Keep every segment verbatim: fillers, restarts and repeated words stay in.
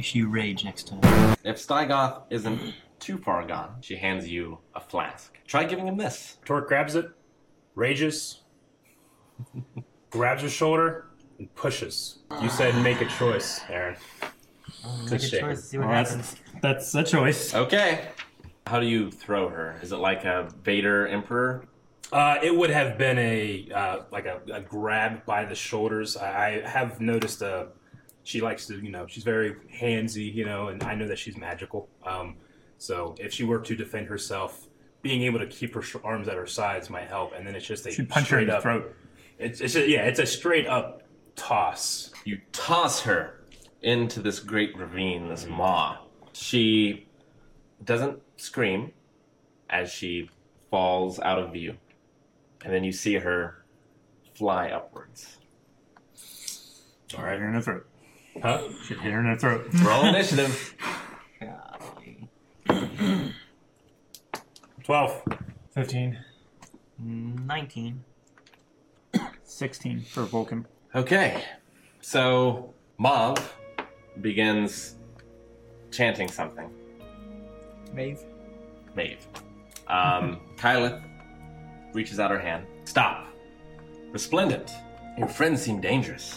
Makes you rage next time. If Stygoth isn't too far gone, she hands you a flask. Try giving him this. Torque grabs it, rages, grabs her shoulder, and pushes. You said make a choice, Aaron. Make a choice, see what Well, happens. that's, that's a choice. Okay. How do you throw her? Is it like a Vader Emperor? Uh, it would have been a uh, like a, a grab by the shoulders. I, I have noticed uh, she likes to, you know, she's very handsy, you know, and I know that she's magical. Um, so if she were to defend herself, being able to keep her sh- arms at her sides might help. And then it's just a She'd punch her in straight the up. throat. It's, it's a, yeah, it's a straight up toss. You toss her into this great ravine, this maw. She doesn't scream as she falls out of view. And then you see her fly upwards. All right, hit her in the throat. Huh? Should hit her in the throat. Roll initiative. twelve. fifteen. nineteen. sixteen for Vulcan. Okay. So, Mav begins chanting something. Maeve. Maeve. Um, Kyleth reaches out her hand. Stop. Resplendent. Your friends seem dangerous.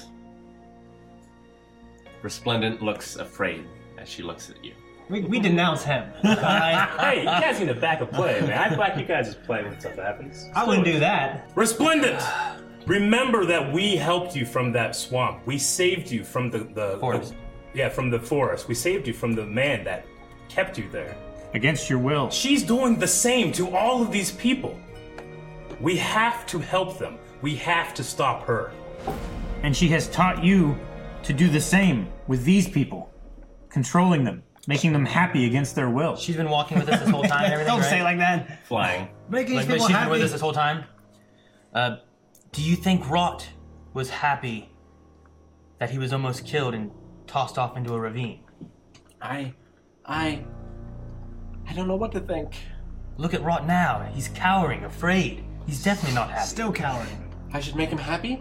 Resplendent looks afraid as she looks at you. We, we denounce him. Alright? Hey, you guys need to back a play, man. I like you guys just play when stuff happens. I wouldn't do that. Resplendent! Remember that we helped you from that swamp. We saved you from the... the Forest. The, yeah, from the forest. We saved you from the man that kept you there. Against your will. She's doing the same to all of these people. We have to help them. We have to stop her. And she has taught you to do the same with these people. Controlling them. Making them happy against their will. She's been walking with us this whole time and everything, Don't right? say it like that. Flying. Making Like, these but people she's been happy. with us this whole time. Uh, do you think Rot was happy that he was almost killed and tossed off into a ravine? I... I... I don't know what to think. Look at Rot now. He's cowering, afraid. He's definitely not happy. Still cowering. I should make him happy?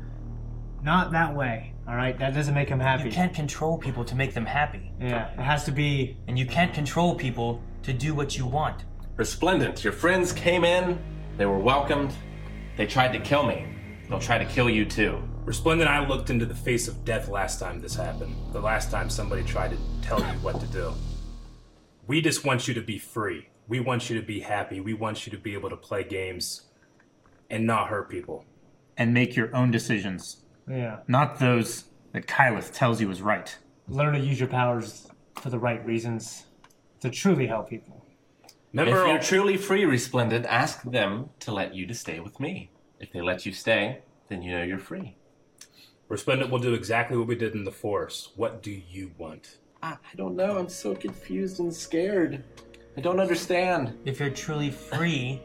Not that way. Alright? That doesn't make him happy. You can't control people to make them happy. Yeah, it has to be... And you can't control people to do what you want. Resplendent, your friends came in. They were welcomed. They tried to kill me. They'll try to kill you too. Resplendent, I looked into the face of death last time this happened. The last time somebody tried to tell you what to do. We just want you to be free. We want you to be happy. We want you to be able to play games and not hurt people. And make your own decisions. Yeah. Not those that Kyleth tells you is right. Learn to use your powers for the right reasons. To truly help people. Remember, If you're truly free, Resplendent, ask them to let you to stay with me. If they let you stay, then you know you're free. Resplendent will do exactly what we did in the forest. What do you want? I, I don't know. I'm so confused and scared. I don't understand. If you're truly free,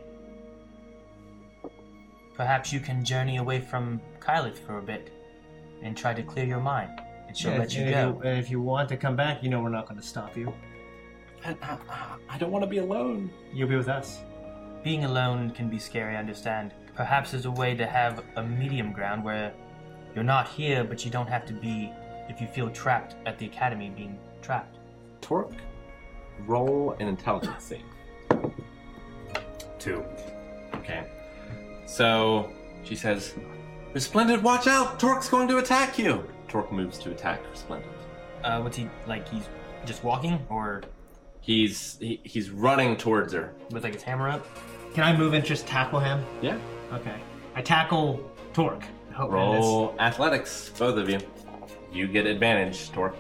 perhaps you can journey away from Kyleth for a bit and try to clear your mind. And she'll Yeah, let you and go. If you, and if you want to come back, you know we're not going to stop you. I, I, I don't want to be alone. You'll be with us. Being alone can be scary, I understand. Perhaps there's a way to have a medium ground where you're not here, but you don't have to be, if you feel trapped at the academy, being trapped. Torque, roll an intelligence save. Two. Okay. So she says, Resplendent, watch out! Torque's going to attack you! Torque moves to attack Resplendent. Uh, what's he, like, he's just walking, or He's he, he's running towards her. with, like, his hammer up? Can I move and just tackle him? Yeah. Okay. I tackle Torque. I hope Roll athletics, both of you. You get advantage, Torque.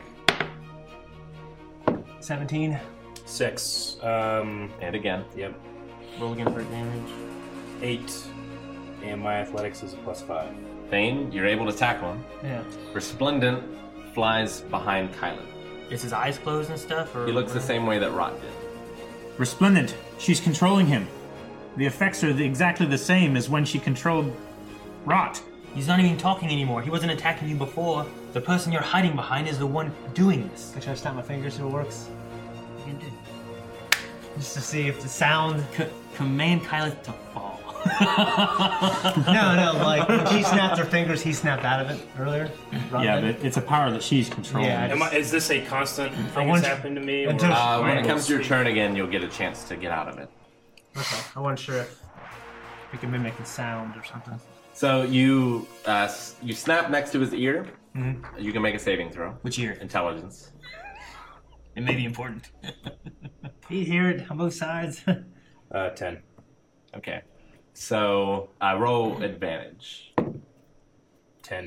seventeen. Six. Um, And again. yep. Roll again for advantage. Eight. And my athletics is a plus five. Thane, you're able to tackle him. Yeah. Resplendent flies behind Kylan. Is his eyes closed and stuff, or? He looks the same way that Rot did. Resplendent, she's controlling him. The effects are the, exactly the same as when she controlled Rot. He's not even talking anymore. He wasn't attacking you before. The person you're hiding behind is the one doing this. Can I try to snap my fingers so it works? You can do. Just to see if the sound... C- command Kyleth to fall. No, no, like when she snapped her fingers, he snapped out of it earlier. Right? Yeah, but it's a power that she's controlling. Yeah, Am I, is this a constant thing want that's you- happening to me? until- or- Uh, when am I it comes to your able turn again, you'll get a chance to get out of it. Okay. I wasn't sure if we could mimic the sound or something. So you uh, s- you snap next to his ear. Mhm. You can make a saving throw. Which ear? Intelligence. It may be important. You hear it on both sides. Uh, ten. Okay. So uh, roll advantage. Ten.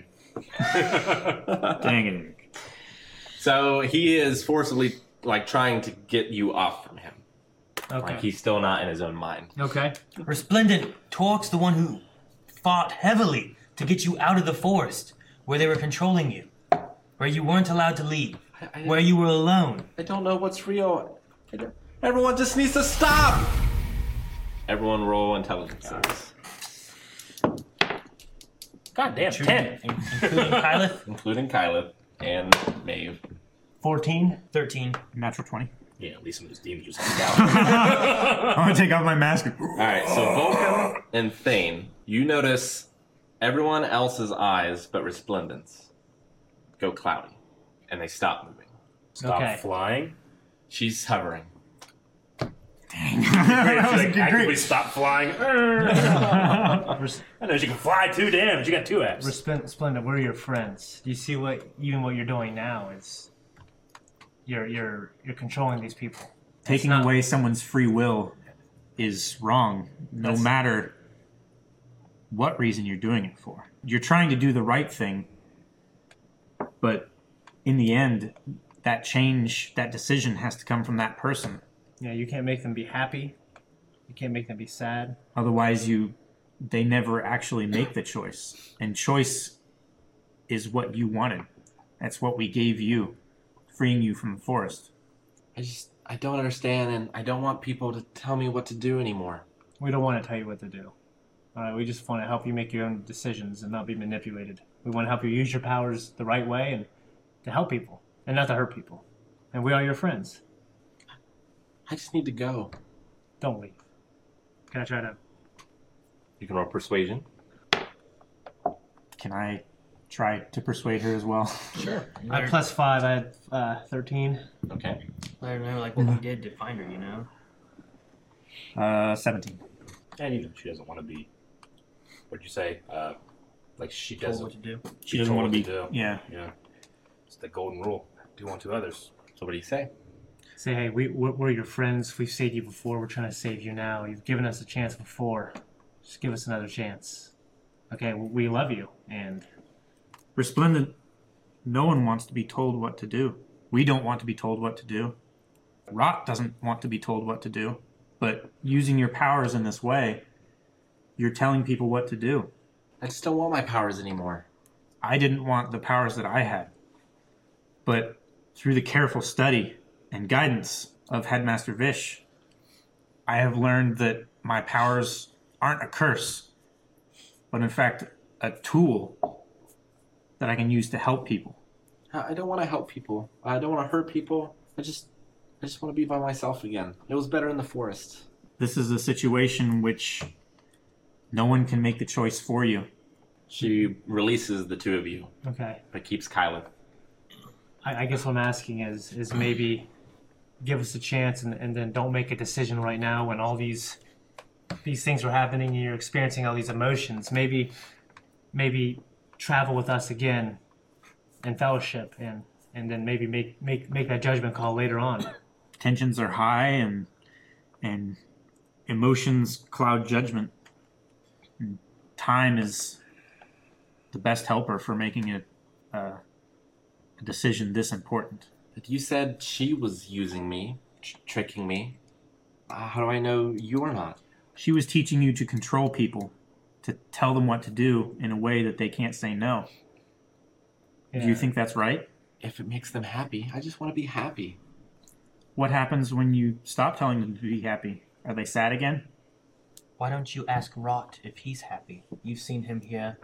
Dang it. So he is forcibly like trying to get you off from him. Okay. Like he's still not in his own mind. Okay. Resplendent, Torque's the one who fought heavily to get you out of the forest, where they were controlling you, where you weren't allowed to leave, I, I, where you were alone. I don't know what's real. I don't- Everyone just needs to stop. Everyone roll intelligence. God damn, ten. In- Including Kyleth, Including Kyleth and Maeve. Fourteen. thirteen. Natural twenty. Yeah, at least some of those demons just hang out. I'm gonna take off my mask. Alright, so Vulcan and Thane, you notice everyone else's eyes but Resplendent's go cloudy. And they stop moving. Stop Okay. flying. She's hovering. Dang. Great, That if was she, a like, good actively great. stop flying. Res- I know she can fly too. Damn, she got two apps. Resplendent, Splendid, we're your friends. You see what even what you're doing now is you're you're you're controlling these people. Taking not- away someone's free will is wrong, no That's- matter what reason you're doing it for. You're trying to do the right thing, but in the end, that change, that decision has to come from that person. Yeah, you can't make them be happy. You can't make them be sad. Otherwise, you they never actually make the choice. And choice is what you wanted. That's what we gave you, freeing you from the forest. I just I don't understand and I don't want people to tell me what to do anymore. We don't want to tell you what to do. All right, we just want to help you make your own decisions and not be manipulated. We want to help you use your powers the right way and to help people and not to hurt people. And we are your friends. I just need to go. Don't leave. Can I try to? You can roll persuasion. Can I try to persuade her as well? Sure. I had plus five. I had uh, thirteen. Okay. I remember like what we did to find her, you know? Uh, seventeen. And even she doesn't want to be. What'd you say? Uh, like she Told doesn't. what to do. She doesn't want to be. do. Yeah. Yeah. It's the golden rule. Do unto others. So what do you say? Say, hey, we, we're, we're your friends. We've saved you before. We're trying to save you now. You've given us a chance before. Just give us another chance. Okay, we love you. And Resplendent, no one wants to be told what to do. We don't want to be told what to do. Rot doesn't want to be told what to do. But using your powers in this way, you're telling people what to do. I just don't want my powers anymore. I didn't want the powers that I had. But through the careful study and guidance of Headmaster Vish, I have learned that my powers aren't a curse, but in fact a tool that I can use to help people. I I don't want to help people. I don't want to hurt people. I just I just want to be by myself again. It was better in the forest. This is a situation in which no one can make the choice for you. She releases the two of you, okay, but keeps Kyla. I, I guess what I'm asking is is maybe give us a chance and, and then don't make a decision right now when all these these things are happening and you're experiencing all these emotions. Maybe maybe travel with us again in fellowship and and then maybe make make make that judgment call later on. Tensions are high and and emotions cloud judgment. And time is the best helper for making a, a, a decision this important. But you said she was using me, tr- tricking me. Uh, how do I know you're not? She was teaching you to control people, to tell them what to do in a way that they can't say no. Do you Yeah. think that's right? If it makes them happy, I just want to be happy. What happens when you stop telling them to be happy? Are they sad again? Why don't you ask Rot if he's happy? You've seen him here.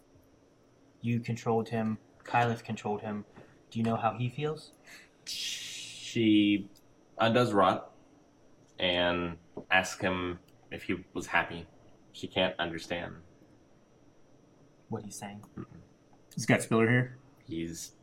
You controlled him. Kyleth controlled him. Do you know how he feels? She undoes Rot and asks him if he was happy. She can't understand. What he's saying. Is Gutspiller here? He's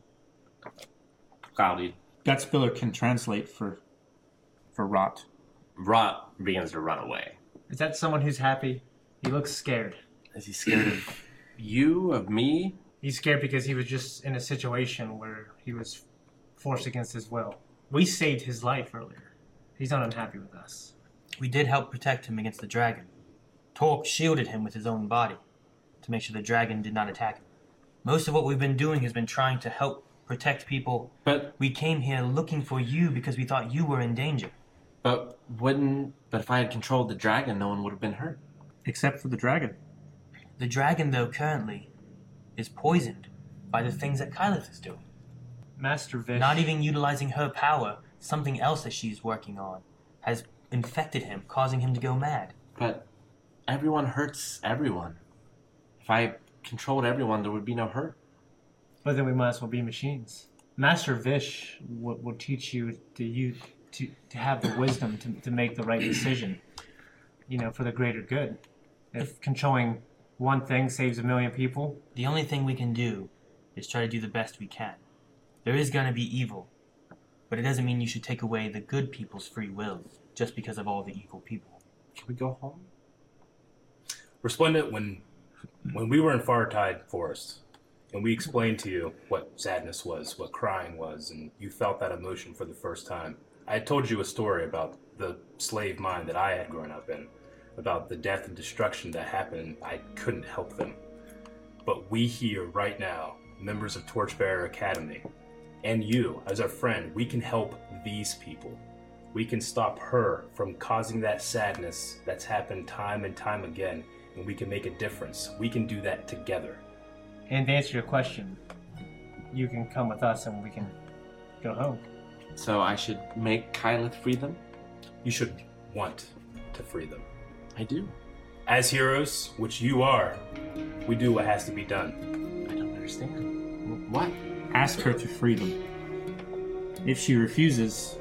cloudy. Gutspiller can translate for for rot. Rot begins to run away. Is that someone who's happy? He looks scared. Is he scared of you, of me? He's scared because he was just in a situation where he was forced against his will. We saved his life earlier. He's not unhappy with us. We did help protect him against the dragon. Torque shielded him with his own body to make sure the dragon did not attack him. Most of what we've been doing has been trying to help protect people. But We came here looking for you because we thought you were in danger. but wouldn't but if I had controlled the dragon, no one would have been hurt. Except for the dragon. The dragon, though, currently is poisoned by the things that Kylith is doing. Master Vish. Not even utilizing her power, something else that she's working on has infected him, causing him to go mad. But everyone hurts everyone. If I controlled everyone, there would be no hurt. But then we might as well be machines. Master Vish will, will teach you to you to, to have the wisdom to, to make the right decision. You know, for the greater good. If controlling one thing saves a million people, The only thing we can do is try to do the best we can. There is going to be evil, but it doesn't mean you should take away the good people's free will just because of all the evil people. Can we go home? Resplendent, when when we were in Fartide Forest, and we explained to you what sadness was, what crying was, and you felt that emotion for the first time, I had told you a story about the slave mind that I had grown up in, about the death and destruction that happened. I couldn't help them. But we here right now, members of Torchbearer Academy, and you as our friend, we can help these people. We can stop her from causing that sadness that's happened time and time again, and we can make a difference. We can do that together. and to answer your question, you can come with us and we can go home. So I should make Kylith free them? You should want to free them. I do. As heroes, which you are, we do what has to be done. I don't understand. What? Ask her to free them. If she refuses,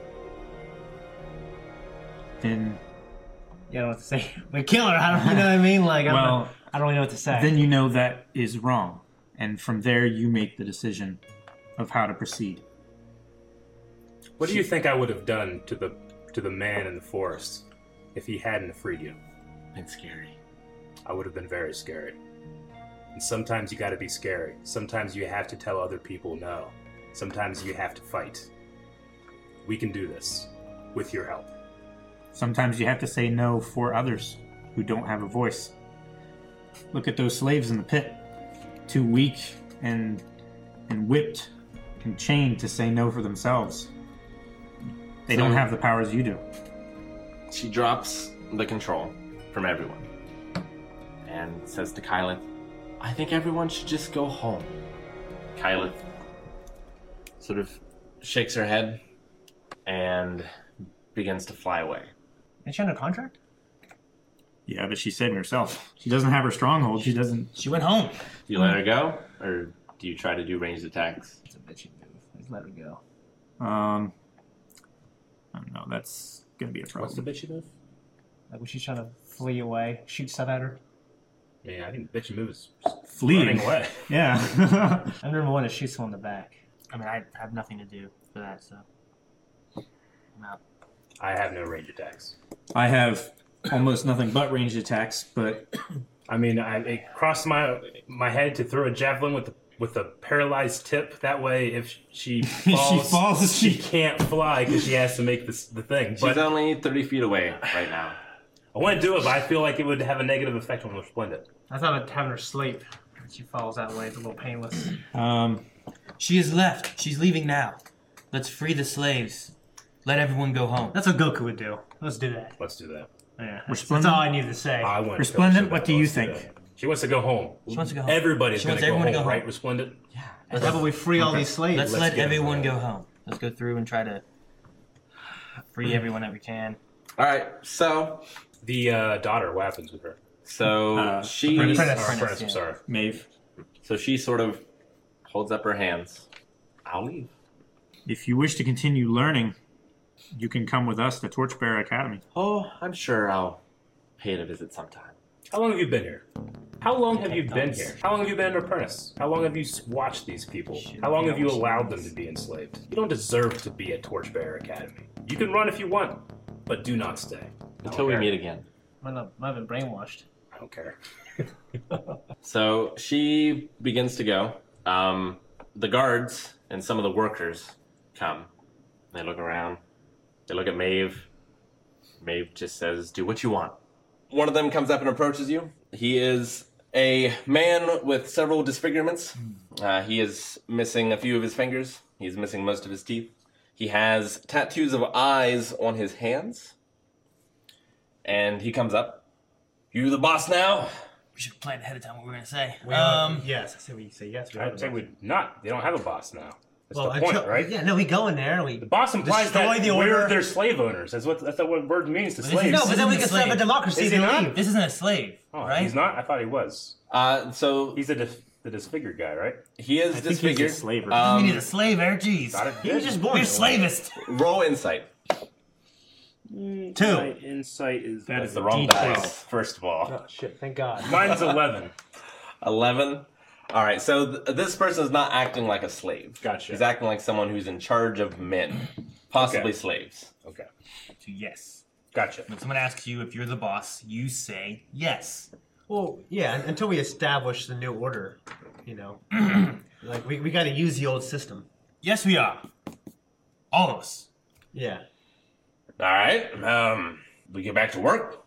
then You don't know what to say. We kill her. I don't you know what I mean. Like, I don't, Well, know, I don't really know what to say. then you know that is wrong, and from there you make the decision of how to proceed. What do you think I would have done to the to the man in the forest if he hadn't freed you? It's scary. I would have been very scared. And sometimes you got to be scary. Sometimes you have to tell other people no. Sometimes you have to fight. We can do this with your help. Sometimes you have to say no for others who don't have a voice. Look at those slaves in the pit, too weak and and whipped and chained to say no for themselves. They So- don't have the powers you do. She drops the control from everyone and says to Kylith, I think everyone should just go home. Kylith sort of shakes her head and begins to fly away. Is she under contract? Yeah, but she said herself. She doesn't have her stronghold. She doesn't. She went home. Do you let her go, or do you try to do ranged attacks? It's a bitchy move. Just let her go. Um, I don't know. That's gonna be a problem. What's the bitchy move? Like when she's trying to flee away, shoot stuff at her. Yeah, I think the bitchy move is just Fleeing. running away. Yeah. I'm number one to shoot someone in the back. I mean, I have nothing to do for that, so I'm out. I have no range attacks. I have almost nothing but ranged attacks, but I mean, I, it crossed my my head to throw a javelin with the, with a paralyzed tip. That way, if she falls, falls, she she- can't fly because she has to make this the thing. She's But only thirty feet away right now. I want to do it, but I feel like it would have a negative effect on Resplendent. I thought about having her sleep. She falls that way. It's a little painless. um, She is left. She's leaving now. Let's free the slaves. Let everyone go home. That's what Goku would do. Let's do that. Let's do that. Yeah, that's, Resplendent? that's all I need to say. I want Resplendent, to what do you Let's think? that. She wants to go home. She wants to go home. Everybody's She going wants to go home, everyone to go home. right, Resplendent? Yeah. How about we free all these slaves? Let's, Let's let get 'em everyone going. go home. Let's go through and try to free everyone that we can. All right, so The uh, daughter, what happens with her? so Uh, she Apprentice. Or Apprentice, apprentice, I'm yeah. sorry. Maeve, so she sort of holds up her hands. I'll leave. if you wish to continue learning, you can come with us to Torchbearer Academy. Oh, I'm sure I'll pay it a visit sometime. How long have you been here? How long have you been here? How long have you been an apprentice? How long have you s- watched these people? How long have you allowed them to be enslaved? You don't deserve to be at Torchbearer Academy. You can run if you want, but do not stay. Until we meet again. Might not, might have been brainwashed. I don't care. So she begins to go. Um, the guards and some of the workers come. They look around. They look at Maeve. Maeve just says, do what you want. One of them comes up and approaches you. He is a man with several disfigurements. Uh, he is missing a few of his fingers. He's missing most of his teeth. He has tattoos of eyes on his hands. And he comes up. You the boss now? We should have planned ahead of time what we were going to say. We um, are- yes, I say we say yes. We I'd say we're not. They don't have a boss now. That's well, the point, until- right? Yeah, no, we go in there and we. The boss implies Destroy that the we're order. their slave owners. That's what that's what the word means to But this is- slaves. No, but then we This can isn't a set up a slave. democracy Is he and not? leave. This isn't a slave, Oh, right? he's not? I thought he was. Uh, so He's the, dis- the disfigured guy, right? he is I think he's a disfigured. slaver. Um, we need a slave, Eric. Jeez. Got it. He was just born. You're that way. slavist. roll insight. My Two. insight is That That's is the wrong D dice, twelve. first of all. Oh shit! Thank God. Mine's eleven. eleven. All right, so th- this person is not acting like a slave. Gotcha. He's acting like someone who's in charge of men, possibly Okay. slaves. Okay. So yes. Gotcha. When someone asks you if you're the boss, you say yes. Well, yeah. un- Until we establish the new order, you know, like we we got to use the old system. Yes, we are. All of us. Yeah. All right, um, we get back to work.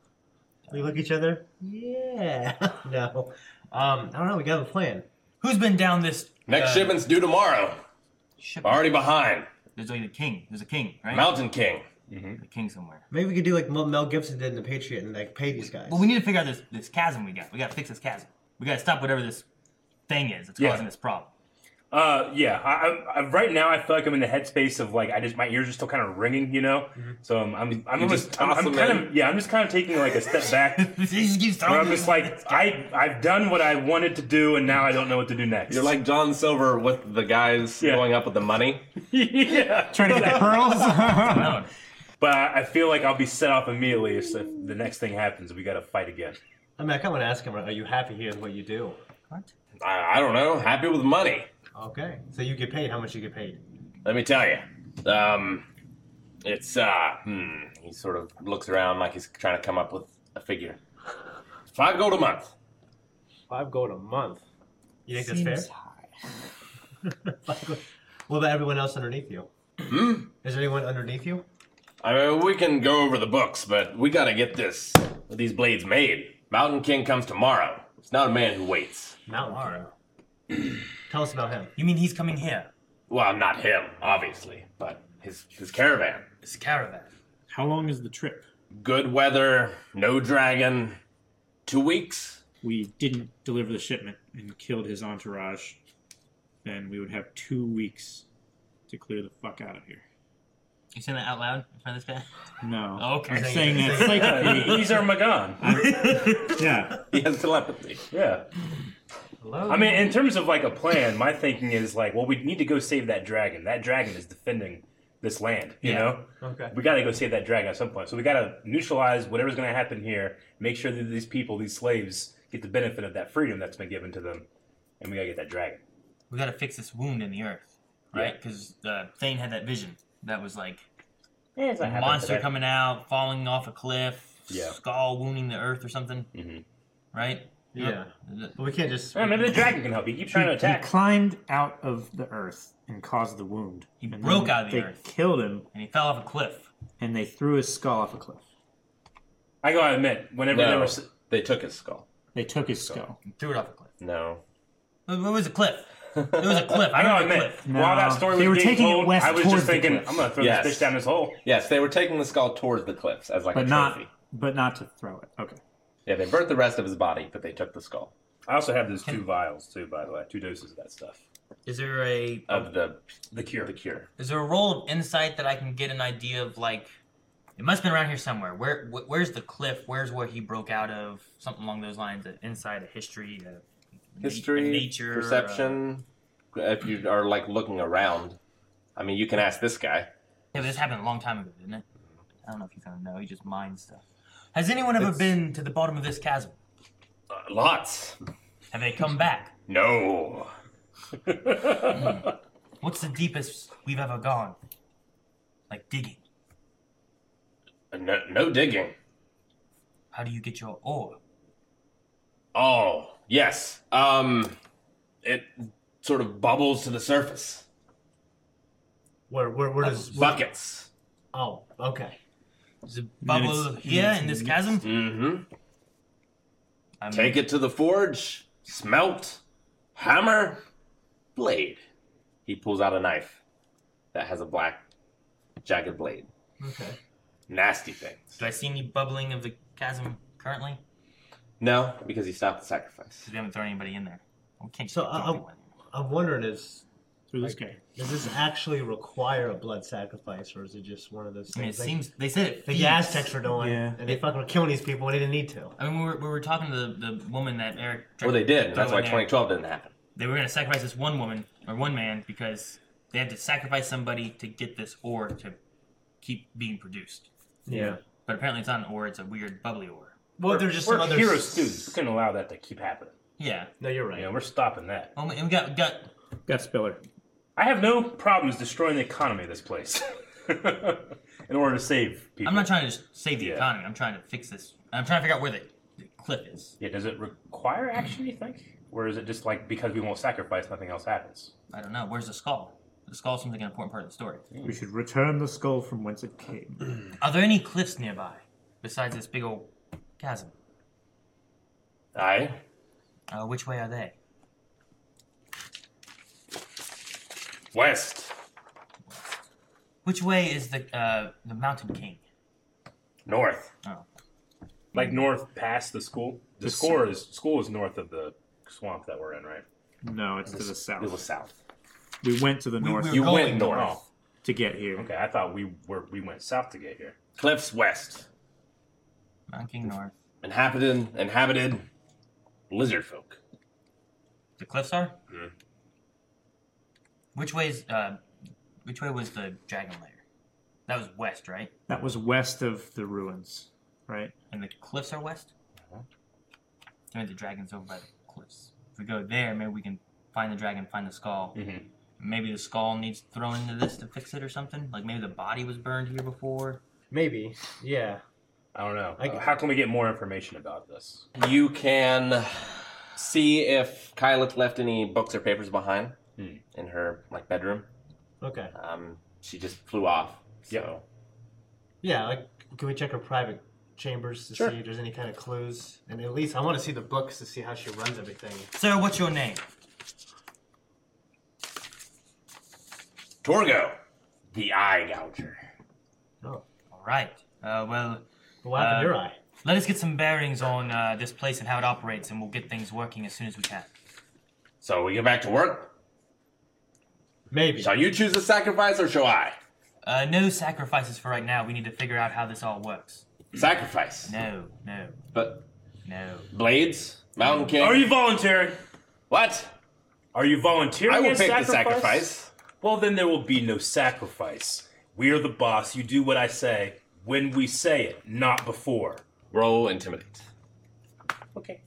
We look at each other. Yeah. No. Um. I don't know. We got a plan. Who's been down this? Next uh, shipment's due tomorrow. ship- Already behind. There's only the king. There's a king, right? Mountain King. The king somewhere. Maybe we could do like Mel Mel Gibson did in The Patriot and like pay these guys. Well, we need to figure out this this chasm we got. We got to fix this chasm. We got to stop whatever this thing is that's Yeah. causing this problem. Uh, yeah. I, I, I, right now, I feel like I'm in the headspace of like I just my ears are still kind of ringing, you know. So I'm I'm I'm, You almost, just I'm, toss I'm them kind in. of yeah. I'm just kind of taking like a step back. he just keeps Where throwing. I'm just like I I've done what I wanted to do, and now I don't know what to do next. You're like John Silver with the guys Yeah. going up with the money. yeah. Trying to get the pearls. No. But I I feel like I'll be set off immediately if if the next thing happens. We got to fight again. I mean, I kind of want to ask him, are you happy here with what you do? What? I, I don't know. Happy with money. Okay. So you get paid. How much you get paid? Let me tell you. Um, it's, uh, hmm. He sort of looks around like he's trying to come up with a figure. Five gold a month. Five gold a month. You think Seems that's fair? Five gold. What about everyone else underneath you? Hmm? Is there anyone underneath you? I mean, we can go over the books, but we gotta get this, these blades made. Mountain King comes tomorrow. It's not a man who waits. Mountain Tomorrow. King. Tell us about him. You mean he's coming here? Well, not him, obviously, but his his caravan. It's a caravan. How long is the trip? Good weather, no dragon. Two weeks. We didn't deliver the shipment and killed his entourage. Then we would have two weeks to clear the fuck out of here. You saying that out loud in front of this guy? No. Okay. I'm saying that psychically. He's our Magan. Yeah. He has telepathy. Yeah. Hello. I mean, in terms of like a plan, my thinking is like, well, we need to go save that dragon. That dragon is defending this land. You Yeah. know, Okay. we got to go save that dragon at some point. So we got to neutralize whatever's going to happen here. Make sure that these people, these slaves, get the benefit of that freedom that's been given to them, and we got to get that dragon. We got to fix this wound in the earth, right? Because uh, Thane had that vision. That was like Yeah, it's a monster coming out, falling off a cliff, Yeah. skull wounding the earth or something, Mm-hmm. right? Yeah. But we can't just. Yeah, maybe the dragon can help. He keeps trying to He attack. climbed out of the earth and caused the wound. He And broke then out of the they earth. killed him, And he fell off a cliff. and they threw his skull off a cliff. I gotta admit, whenever they No, were, s- they took his skull. They took his skull. He threw it off a cliff. No. It was a cliff. It was a cliff. I I gotta remember a admit, cliff. No, while that story was they were being taking it told, west I was towards just the thinking, cliff. I'm gonna throw Yes. this bitch down this hole. Yes, they were taking the skull towards the cliffs as like But a not, trophy. but not to throw it. Okay. Yeah, they burnt the rest of his body, but they took the skull I also have those two vials too, by the way, two doses of that stuff. Is there a of the The cure. the cure. is there a roll of insight that I can get an idea of like it must have been around here somewhere. Where wh- where's the cliff? Where's where he broke out of? Something along those lines. Of insight, a history, a na- History, a nature, perception. If you are like looking around, I mean, you can ask this guy. uh, yeah, but this happened a long time ago, didn't it? I don't know if you kind of know. He just minds stuff. Has anyone ever It's- been to the bottom of this chasm? Uh, lots. Have they come back? No. What's the deepest we've ever gone? Like digging. No, no digging. How do you get your ore? Oh, yes. Um, it sort of bubbles to the surface. Where where where does Buckets. Oh, okay. Does it bubble here in this chasm? Mm-hmm. I'm- Take it to the forge, smelt, hammer, blade. He pulls out a knife that has a black, jagged blade. Okay. Nasty things. Do I see any bubbling of the chasm currently? No, because he stopped the sacrifice. Because we haven't thrown anybody in there. We can't So, keep I- throwing I'm- one. I'm wondering is Through this like, guy. does this actually require a blood sacrifice, or is it just one of those I mean, it things? like, seems they said it. the feeds. Aztecs were doing, Yeah. and they fucking were killing these people and they didn't need to. I mean, we were, we were talking to the, the woman that Eric. tried Well, they to did. and throw That's in why there. twenty twelve didn't happen. They were going to sacrifice this one woman or one man because they had to sacrifice somebody to get this ore to keep being produced. Yeah. But apparently, it's not an ore; it's a weird bubbly ore. Well, there's just We're some other hero s- students. We couldn't allow that to keep happening. Yeah. No, you're right. You know, we're stopping that. Oh, and we got got. Got Spiller. I have no problems destroying the economy of this place in order to save people. I'm not trying to just save the Yeah. economy. I'm trying to fix this. I'm trying to figure out where the, the cliff is. Yeah, does it require action, you think? Or is it just like because we won't sacrifice, nothing else happens? I don't know. Where's the skull? The skull seems like an important part of the story. We should return the skull from whence it came. Are there any cliffs nearby besides this big old chasm? Aye. Uh, which way are they? West. Which way is the uh, the Mountain King? North. Oh, Like north past the school? The The score is school is north of the swamp that we're in, right? No, it's to the It was south. south. We went to the We- north we were You going went north. Oh, to get here. okay. I thought we were we went south to get here. Cliffs west. Mountain King North. Inhabited, inhabited lizard folk. The cliffs are. Mhm. Which way's uh, which way was the dragon lair? That was west, right? That was west of the ruins, right? And the cliffs are west. I mean, the dragon's over by the cliffs. If we go there, maybe we can find the dragon, find the skull. Mm-hmm. Maybe the skull needs thrown into this to fix it or something. Like maybe the body was burned here before. Maybe. Yeah. I don't know. I- Uh, how can we get more information about this? You can see if Kyleth left any books or papers behind Hmm. in her like bedroom. Okay. Um, she just flew off. So Yep. Yeah, like, can we check her private chambers to Sure. see if there's any kind of clues? And at least I want to see the books to see how she runs everything. Sir, what's your name? Torgo, the eye gouger. Oh. All right. Uh, well, What happened Uh, to your eye? let us get some bearings on uh, this place and how it operates, and we'll get things working as soon as we can. So we get back to work. Maybe. Shall you choose the sacrifice or shall I? Uh, no sacrifices for right now. We need to figure out how this all works. Sacrifice. No, no, But no. blades, Mountain King. Are you volunteering? What? Are you volunteering? I will as pick the sacrifice. Well, then there will be no sacrifice. We are the boss. You do what I say when we say it, not before. Roll intimidate. Okay.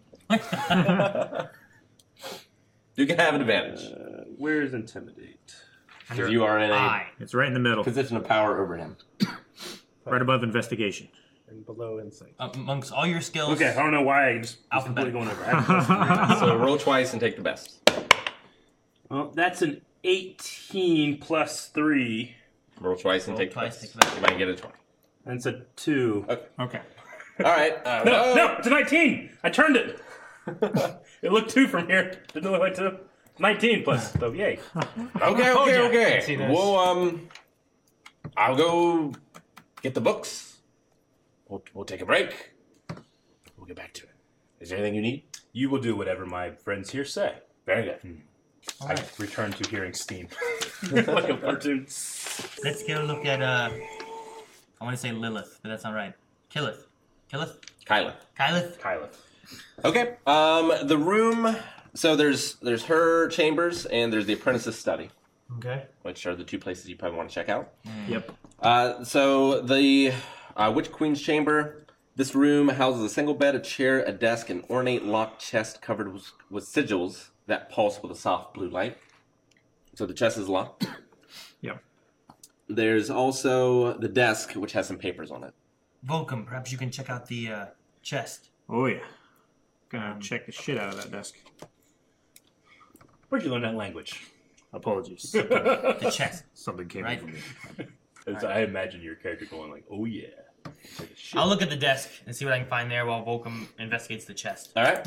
You can have an advantage Where is intimidate? because you are in a Aye. It's right in the middle, position of power over him. right above investigation. And below insight. Uh, amongst all your skills. Okay, I don't know why I just was Alphabet. completely going over. I have plus three. So roll twice and take the best. Well, that's an eighteen plus three. Roll twice and Roll take twice, the take best. the best. You might get a twenty. And it's a two. Okay. All right. Uh, No, well, no, it's a nineteen. I turned it. It looked two from here. Didn't look like two. nineteen plus. So yay. Okay, Oh, okay, yeah. okay. See this. Well, um, I'll go get the books. We'll, we'll take a break. We'll get back to it. Is there anything you need? You will do whatever my friends here say. Very good. All I right. return to hearing steam. Like a cartoon. Let's go look at, uh, I want to say Lilith, but that's not right. Killith. Killith? Kyla. Kylith? Kyla. Okay. Um, the room. So there's there's her chambers and there's the apprentice's study, Okay. which are the two places you probably want to check out. Yep. Uh, so the uh, Witch Queen's chamber This room houses a single bed, a chair, a desk, an ornate locked chest covered with, with sigils that pulse with a soft blue light. So the chest is locked. Yep. There's also the desk, which has some papers on it. Volcom, perhaps you can check out the uh, chest. Oh yeah. Gonna check the shit out of that desk. Where'd you learn that language? Apologies. The chest. Something came Right. over me. As I imagine your character going like, "Oh yeah." Take a shit. I'll look at the desk and see what I can find there while Volcom investigates the chest. All right.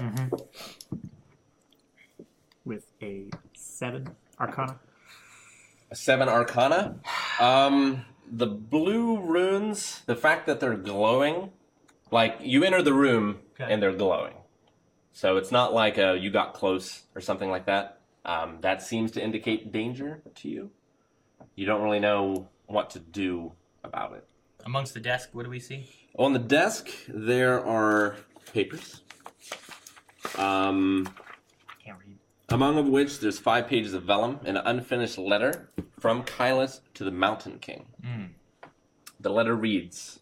With a seven Arcana. A seven Arcana. Um, the blue runes, the fact that they're glowing, like you enter the room Okay. and they're glowing. So it's not like a, you got close or something like that. Um, that seems to indicate danger to you. You don't really know what to do about it. Amongst the desk, what do we see? On the desk, there are papers. Um, Can't read. among of which there's five pages of vellum and an unfinished letter from Kylus to the Mountain King. Mm. The letter reads,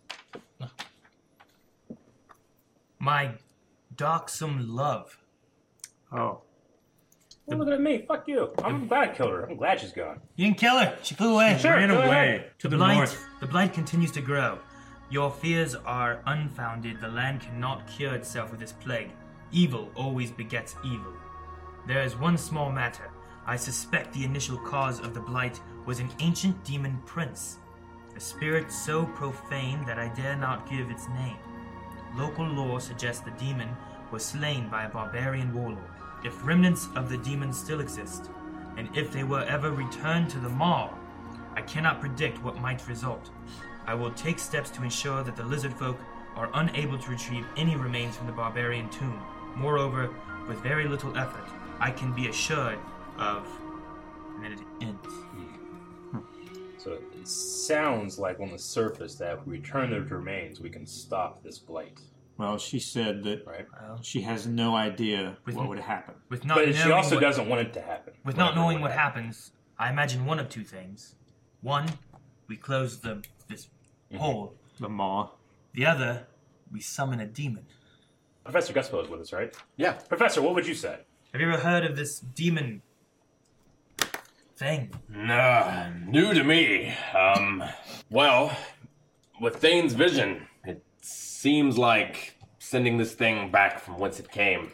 My darksome love. Oh. Don't look at me. Fuck you. I'm glad I killed her. I'm glad she's gone. You didn't kill her. She flew away. Sure, Ran go away ahead. to the blight, north. the blight continues to grow. Your fears are unfounded. The land cannot cure itself of this plague. Evil always begets evil. There is one small matter. I suspect the initial cause of the blight was an ancient demon prince, a spirit so profane that I dare not give its name. Local lore suggests the demon was slain by a barbarian warlord. If remnants of the demon still exist, and if they were ever returned to the Maw, I cannot predict what might result. I will take steps to ensure that the lizard folk are unable to retrieve any remains from the barbarian tomb. Moreover, with very little effort, I can be assured of... And then it ends. So it sounds like on the surface that if we return those remains, we can stop this blight, Well, she said that right? Well, she has no idea With- what would happen. with not But knowing she also what, doesn't want it to happen. with not Whatever knowing it what happen. happens, I imagine one of two things. One, we close the this hole. The maw. The other, we summon a demon. Professor Guspo is with us, right? yeah, Professor, what would you say? Have you ever heard of this demon thing? nah, new to me. Um, well, with Thane's vision, it seems like sending this thing back from whence it came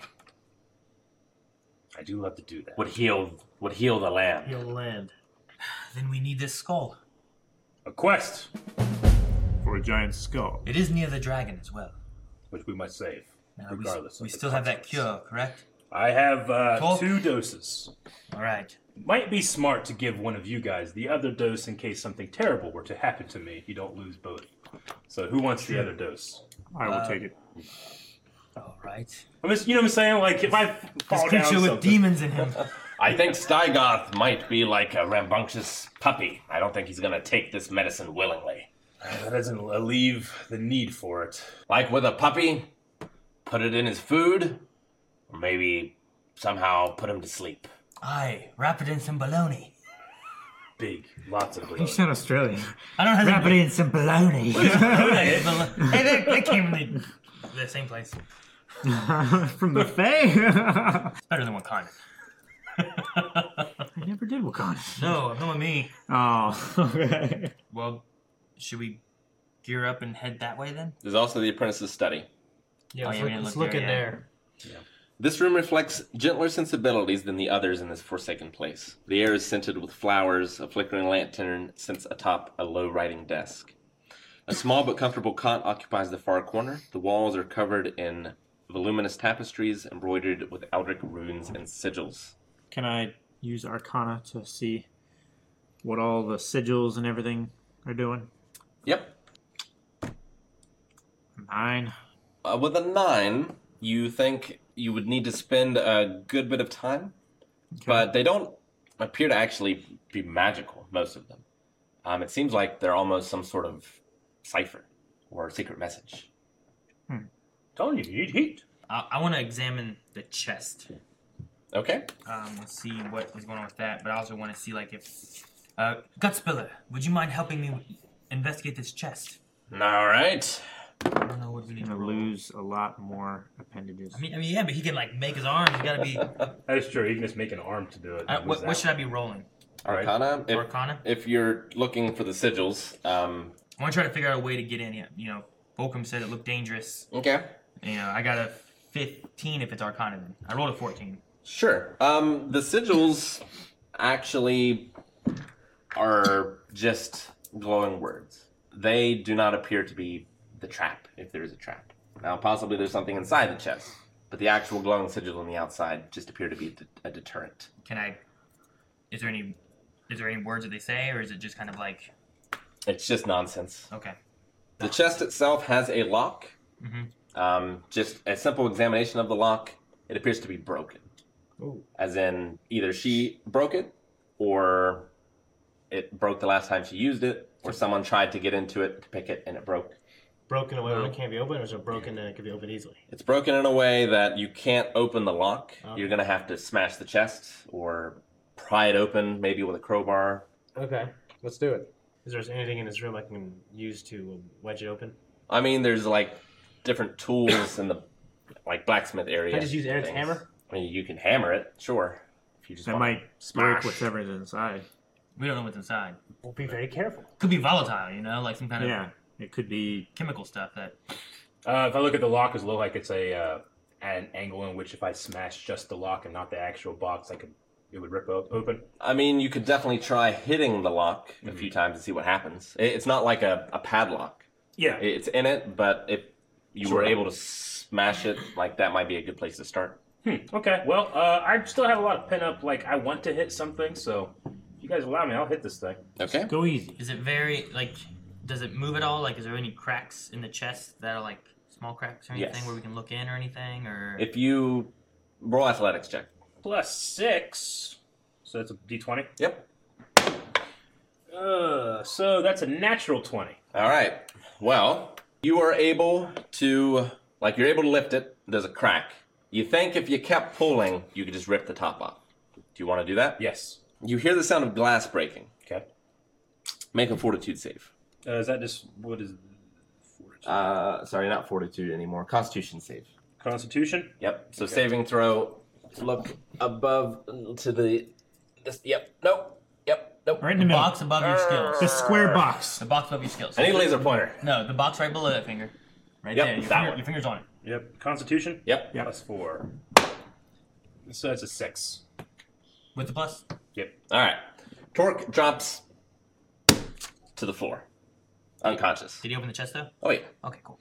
I do love to do that. would heal would heal the land. He'll land. Then we need this skull. A quest, For a giant skull. It is near the dragon as well. which we must save, Now, we, regardless. we of the still have that consequence. cure, correct? I have uh, Cool. two doses. All right. Might be smart to give one of you guys the other dose in case something terrible were to happen to me. You don't lose both. So who wants the other dose? I will Uh, take it. All right. I'm just, you know what I'm saying? Like if I This fall down creature with something- demons in him. I think Stygoth might be like a rambunctious puppy. I don't think he's gonna take this medicine willingly. that doesn't alleviate the need for it. Like with a puppy, put it in his food, or maybe somehow put him to sleep. Aye, wrap it in some bologna. Big, lots of You blood. sound Australian. I don't have Wrap it in some bologna. Hey, they, they came from the, the same place. From the Fae. It's better than Wakanda. I never did Wakanda. No, not with me. Oh, okay. Well, should we gear up and head that way then? There's also the apprentice's study. Yeah, Oh, let's yeah, we look, didn't let's look look there in yet. there. This room reflects gentler sensibilities than the others in this forsaken place. The air is scented with flowers, a flickering lantern sits atop a low writing desk. A small but comfortable cot occupies the far corner. The walls are covered in voluminous tapestries embroidered with Eldritch runes and sigils. Can I use Arcana to see what all the sigils and everything are doing? Yep. Nine. Uh, with a nine, you think you would need to spend a good bit of time, but they don't appear to actually be magical, most of them. Um, it seems like they're almost some sort of cipher or secret message. Telling you, you need heat. I, I want to examine the chest. Okay. Um, let's see what is going on with that. But I also want to see like if uh, Gutspiller, would you mind helping me investigate this chest? All right. I don't know what we need He's to gonna roll. lose a lot more appendages. I mean, I mean, yeah, but he can like make his arms. He's gotta be. That is true. He can just make an arm to do it. Uh, what, what should I be rolling? Arcana. If, Arcana. if you're looking for the sigils, um, I want to try to figure out a way to get in here. You know, Volcom said it looked dangerous. okay, You know, I got a fifteen if it's Arcana. Then I rolled a fourteen. sure. Um, the sigils actually are just glowing words. They do not appear to be the trap, if there is a trap. Now, possibly there's something inside the chest, but the actual glowing sigil on the outside just appear to be a, de- a deterrent. Can I? Is there any? Is there any words that they say, or is it just kind of like? It's just nonsense. Okay. The chest itself has a lock. Mm-hmm. Um, just a simple examination of the lock, it appears to be broken. Ooh. As in, either she broke it, or it broke the last time she used it, or someone tried to get into it to pick it and it broke. Broken away when it can't be opened, or is it broken and it can be opened easily? It's broken in a way that you can't open the lock. Okay. You're going to have to smash the chest or pry it open, maybe with a crowbar. Okay, let's do it. Is there anything in this room I can use to wedge it open? I mean, there's like different tools in the like blacksmith area. Can I just use Eric's things. hammer? I mean, you can hammer it, sure. If you just That want might smash. break whatever's inside. We don't know what's inside. We'll be very careful. Could be volatile, you know, like some kind Yeah, of it could be. chemical stuff that. Uh, if I look at the lock, does it look like it's a uh, at an angle in which if I smash just the lock and not the actual box, I could it would rip op- open? I mean, you could definitely try hitting the lock a few times and see what happens. It- It's not like a, a padlock. Yeah. It's in it, but if you Sure. were able to smash it, like that might be a good place to start. Hmm. Okay. Well, uh, I still have a lot of pin up. Like I want to hit something, so if you guys allow me, I'll hit this thing. Okay. Go easy. Is it very like? Does it move at all? Like, is there any cracks in the chest that are like small cracks or anything Yes. where we can look in or anything? Or If you roll athletics check. Plus six, so that's a D twenty. Yep. Uh, so that's a natural twenty. All right. Well, you are able to, like, you're able to lift it. There's a crack. You think if you kept pulling, you could just rip the top off. Do you want to do that? Yes. You hear the sound of glass breaking. Okay. Make a fortitude save. Uh, is that just what is Uh, sorry, not fortitude anymore. Constitution save. Constitution? Yep. So Okay. saving throw. Look above to the. This. Yep. Nope. Yep. Nope. Right in the the middle. box above your skills. The square box. The box above your skills. I need a laser pointer. No, the box right below that finger. Right Yep, there. Your, that finger, one. your finger's on it. Yep. Constitution? Yep. Yep. Plus four. So that's a six. With the plus? Yep. All right. Torque drops to the floor, unconscious. Did he open the chest though? Oh yeah. Okay, cool.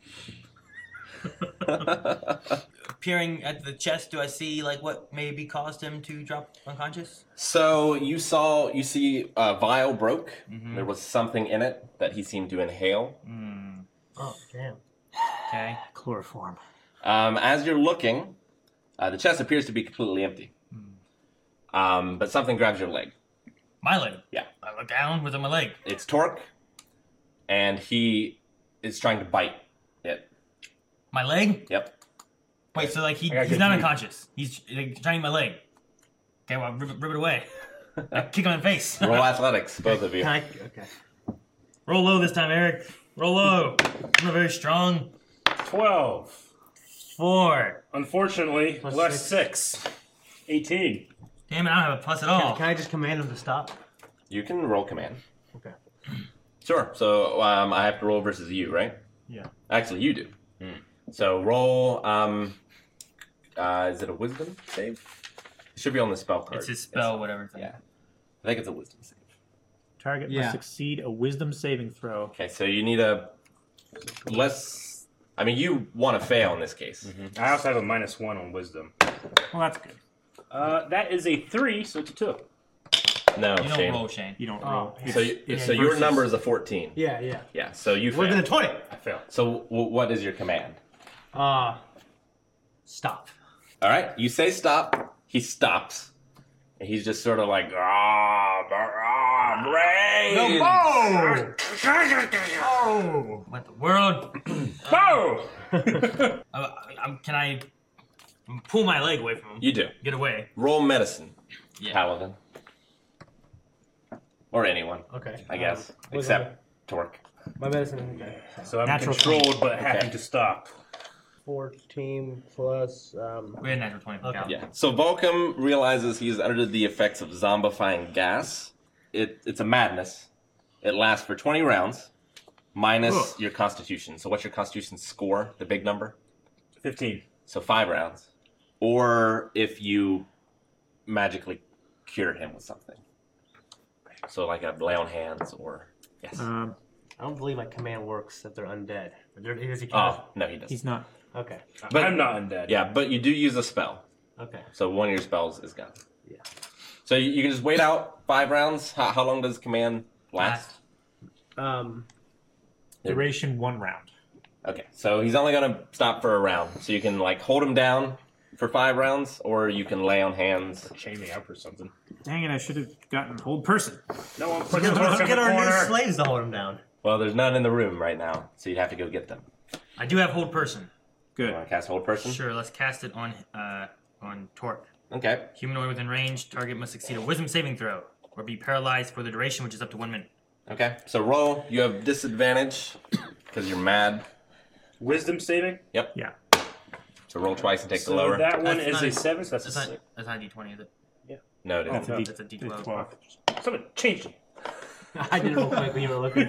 Peering at the chest, do I see like what maybe caused him to drop unconscious? So you saw, you see, a vial broke. Mhm. There was something in it that he seemed to inhale. Hmm. Oh, damn. Okay. Chloroform. Um, as you're looking, uh, the chest appears to be completely empty. Um, but something grabs your leg. My leg. Yeah. I look down with my leg. It's Torque, and he is trying to bite it. My leg? Yep. Wait, so like he, I got he's good not view. unconscious. He's like, trying my leg. Okay, well, rip, it- rip it away. I kick him in the face. Roll athletics, both of you. Can I, okay. Roll low this time, Eric. Roll low. I'm not very strong. Twelve. Four. Unfortunately, Plus less six. Eighteen. Damn it, I don't have a plus at all. Can, can I just command him to stop? You can roll command. Okay. Sure. So um, I have to roll versus you, right? Yeah. Actually, you do. So roll. Um, uh, is it a wisdom save? It should be on the spell card. It's his spell, whatever thing. Yeah. I think it's a wisdom save. Target Yeah. must succeed a wisdom saving throw. Okay, so you need a less. I mean, you want to fail in this case. I also have a minus one on wisdom. Well, that's good. Uh, that is a three, so it's a two. No, You don't Shane. roll, Shane. You don't Oh, roll. yeah. So, you, Yeah, so your versus- number is a fourteen. Yeah, yeah. Yeah. So you More fail. than a twenty. I failed. So w- what is your command? Uh, stop. All right. You say stop. He stops. And he's just sort of like ah, ah, brains. Oh! What the world? Oh! Uh, um, can I pull my leg away from him? You do. Get away. Roll medicine, Yeah. paladin, or anyone, Okay. I guess, Um, was except Torque. My medicine. Okay. So I'm Natural controlled, but Okay. having to stop. fourteen plus. Um, We had a natural twenty for Okay. Cal. Yeah. So Volcom realizes he's under the effects of zombifying gas. It it's a madness. It lasts for twenty rounds, minus Ugh. your Constitution. So what's your Constitution score? The big number. Fifteen. So five rounds. Or if you magically cure him with something. So like a lay on hands or yes. Um, I don't believe my command works if they're undead. There- Does he Oh count? no, he doesn't. he's not. Okay. But- I'm not undead. Yeah, but you do use a spell. Okay. So one of your spells is gone. Yeah. So you, you can just wait out five rounds. How, how long does command last? Um. Duration one round. Okay, so he's only gonna stop for a round. So you can like hold him down for five rounds, or you can lay on hands. Chain me up or something. Dang it! I should have gotten hold person. No one puts his Let's work in get the our new corner. slaves to hold him down. Well, there's none in the room right now, so you'd have to go get them. I do have hold person. You Good. want to cast hold person? Sure, let's cast it on uh on Torque. Okay. Humanoid within range. Target must succeed a Wisdom saving throw or be paralyzed for the duration, which is up to one minute. Okay. So roll. You have disadvantage because you're mad. Wisdom saving. Yep. Yeah. So roll twice and take So the lower. that one That's is not a a- seven. So that's, That's a not six. that's not a D twenty, is it? No, it Oh, isn't. no. That's a D twelve. twelve. Someone changed it. I did it real quick when you were looking.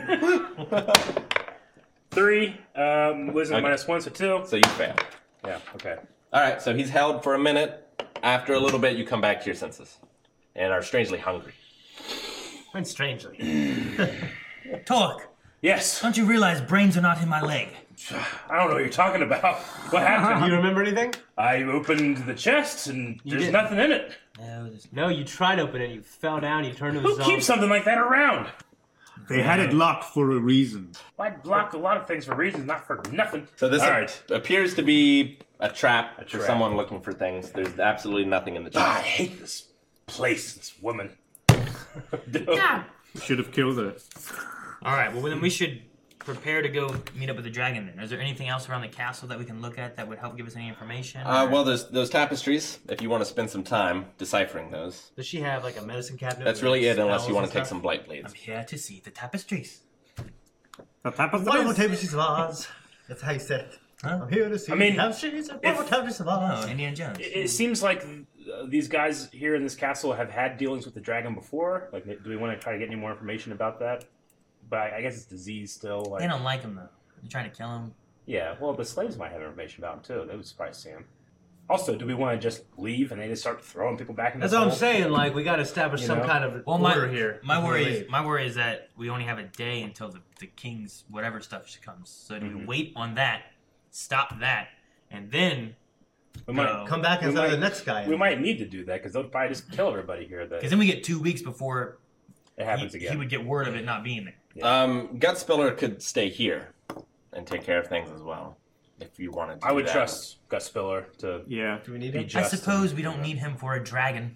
Three. Um, wisdom Okay. minus one, so two. So you fail. Yeah. Okay. All right. So he's held for a minute. After a little bit, you come back to your senses and are strangely hungry. Went strangely. Torque, Yes. don't you realize brains are not in my leg? I don't know what you're talking about. What happened? You remember anything? I opened the chest and there's did. nothing in it. No, there's No, you tried to open it. You fell down. You turned to a Who zombie. keeps something like that around? They had it locked for a reason. I blocked a lot of things for reasons, not for nothing. So this All right. appears to be a trap for trap. someone looking for things. There's absolutely nothing in the Ah, I chest. hate this place, this woman. Should have killed her. All right. Well, then we should prepare to go meet up with the dragon. Then, is there anything else around the castle that we can look at that would help give us any information? Uh, or- well, there's those tapestries. If you want to spend some time deciphering those, Does she have like a medicine cabinet? that's with really it. Unless spells you want and to take stuff? some blight blades. I'm here to see the tapestries. The type of Wonderful tapestries of Oz. That's how you said it. Huh? I'm here to see I mean, tapestries of wonderful tapestries of Oz. Oh, Indiana Jones. It, it seems like uh, these guys here in this castle have had dealings with the dragon before. Like, do we want to try to get any more information about that? But I, I guess it's disease still. Like, They don't like him though. They're trying to kill him. yeah. Well, the slaves might have information about him too. They would surprise Sam. Also, do we want to just leave and they just start throwing people back in the That's what I'm hole? saying. Like, we got to establish You some know? kind of Well, my order here. my before worry we is leave. my worry is that we only have a day until the, the king's whatever stuff comes. So do we wait on that, stop that, and then We might, go? Come back and We throw the might- next guy in. we might need to do that because they'll probably just kill everybody here. That Because then we get two weeks before it he, happens he again. would get word of it not being there. Um, Gutspiller could stay here and take care of things as well, if you wanted to. I do would that. trust Gus Spiller to. Yeah. Do we need Be him? just- I suppose and- we don't need him for a dragon.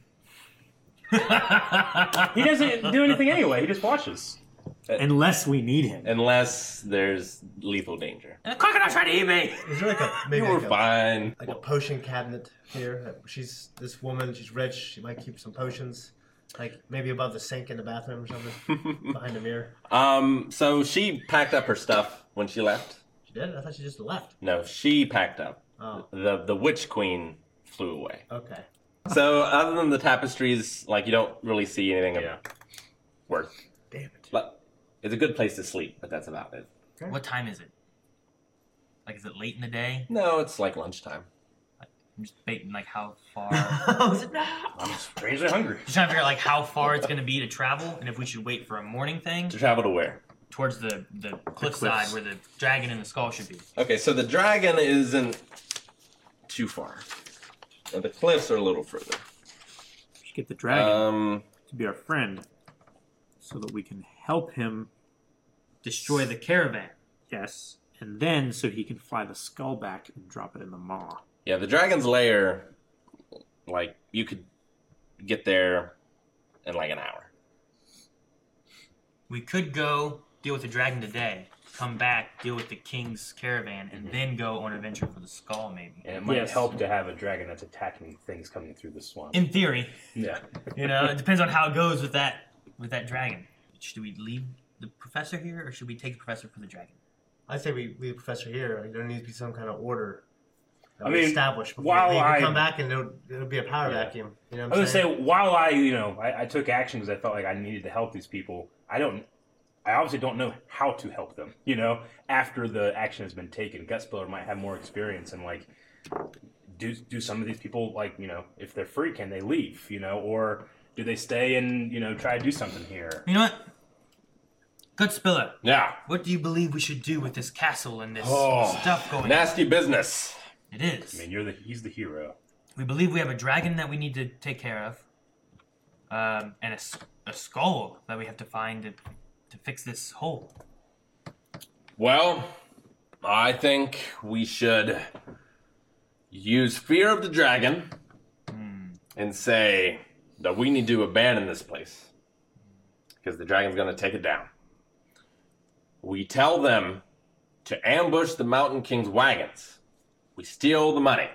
He doesn't do anything anyway. He just watches. Unless we need him. unless there's lethal danger. And the crocodile tried to eat me. Is there like a maybe You were like a, fine. like a potion cabinet here? She's this woman. She's rich. She might keep some potions. Like maybe above the sink in the bathroom or something, behind the mirror. Um, so she packed up her stuff when she left. She did. I thought she just left. No, she packed up. Oh, The the witch queen flew away. okay. So other than the tapestries, like you don't really see anything Yeah. of worth. Damn it. But it's a good place to sleep, but that's about it. What time is it? Like, is it late in the day? No, it's like lunchtime. I'm just baiting like how far. Was it not? I'm strangely hungry. Just trying to figure out like how far it's gonna be to travel, and if we should wait for a morning thing To travel to where? towards the the cliffside cliffs. where the dragon and the skull should be. Okay, so the dragon isn't too far. And the cliffs are a little further. We should get the dragon Um, to be our friend so that we can help him, Destroy the caravan. yes, and then so he can fly the skull back and drop it in the maw. yeah, the dragon's lair, like, you could get there in like an hour. We could go deal with the dragon today, come back, deal with the king's caravan, and then go on an adventure for the skull, maybe. And it might Yes. help to have a dragon that's attacking things coming through the swamp. In theory, Yeah. you know, it depends on how it goes with that with that dragon. Should we leave the professor here, or should we take the professor for the dragon? I say we leave the professor here. Like, there needs to be some kind of order that I we mean, establish before while we leave. I- We come back and it'll, it'll be a power Yeah. vacuum. You know I what I'm was gonna saying? say, while I, you know, I, I took action because I felt like I needed to help these people. I don't, I obviously don't know how to help them. You know, after the action has been taken, Gutspiller might have more experience and like, do do some of these people like, you know, if they're free, can they leave? You know, or do they stay and you know try to do something here? You know what? Gutspiller, Yeah. what do you believe we should do with this castle and this Oh, stuff going on? Nasty business. It is. I mean, you're the he's the hero. We believe we have a dragon that we need to take care of, um, and a, s- a skull that we have to find to, to fix this hole. Well, I think we should use fear of the dragon and say that we need to abandon this place because the dragon's going to take it down. We tell them to ambush the Mountain King's wagons. We steal the money.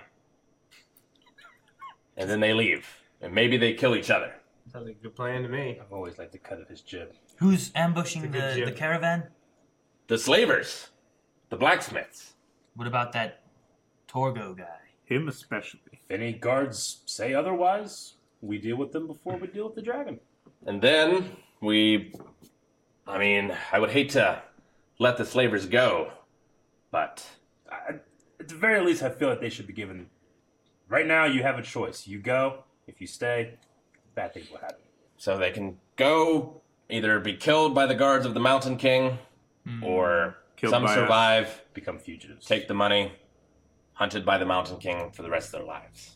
And then they leave. And maybe they kill each other. Sounds like a good plan to me. I've always liked the cut of his jib. Who's ambushing It's a good the, the jib. caravan? The slavers. The blacksmiths. What about that Torgo guy? Him especially. If any guards say otherwise, we deal with them before we deal with the dragon. And then we... I mean, I would hate to let the slavers go, but... I, at the very least, I feel like they should be given. Right now, you have a choice. You go. If you stay, bad things will happen. So they can go, either be killed by the guards of the Mountain King, or Killed some by us. survive, Become fugitives. take the money, hunted by the Mountain King for the rest of their lives.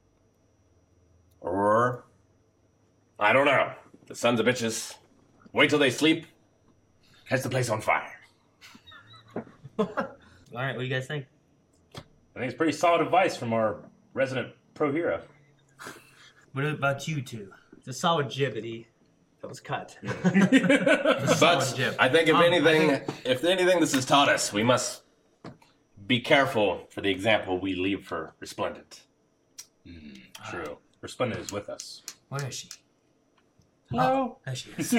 Or, I don't know, the sons of bitches, wait till they sleep, catch the place on fire. All right, what do you guys think? I think it's pretty solid advice from our resident pro hero. What about you two? It's a solid jibbity that was cut. But Jim. I think if Um, I anything, think- if anything this has taught us, we must be careful for the example we leave for Resplendent. True. Resplendent is with us. Where is she? Hello. There she is.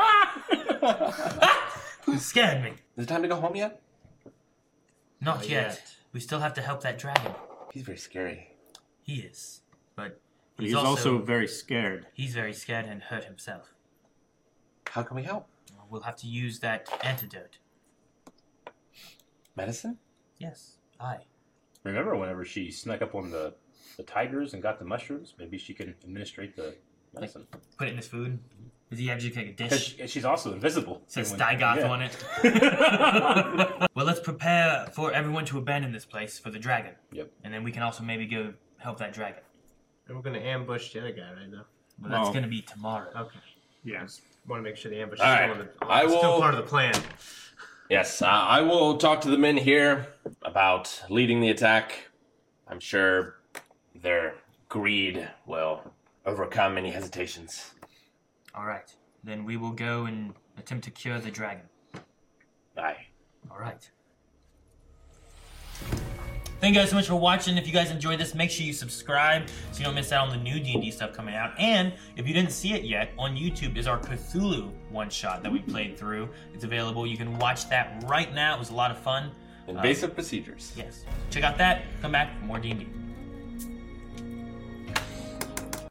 You scared me. Is it time to go home yet? Not Not yet. yet. We still have to help that dragon. He's very scary. He is. But But he's, he's also, also very scared. he's very scared and hurt himself. How can we help? We'll have to use that antidote. Medicine? Yes, I. Remember whenever she snuck up on the, the tigers and got the mushrooms? Maybe she can administrate the medicine. Put it in his food. Does he have just like a Because dish? she's also invisible. It says When- Stygoth yeah. on it. Well, let's prepare for everyone to abandon this place for the dragon. Yep. And then we can also maybe go help that dragon. And we're going to ambush the other guy right now. But that's Well- going to be tomorrow. Okay. Yes. Want to make sure the ambush All is right. still, in the, I it's will- still part of the plan. Yes, uh, I will talk to the men here about leading the attack. I'm sure their greed will overcome any hesitations. All right. Then we will go and attempt to cure the dragon. Aye. All right. Thank you guys so much for watching. If you guys enjoyed this, make sure you subscribe so you don't miss out on the new D and D stuff coming out. And if you didn't see it yet, on YouTube is our Cthulhu one-shot that we played through. It's available. You can watch that right now. It was a lot of fun. Invasive procedures. Yes. Check out that. Come back for more D and D.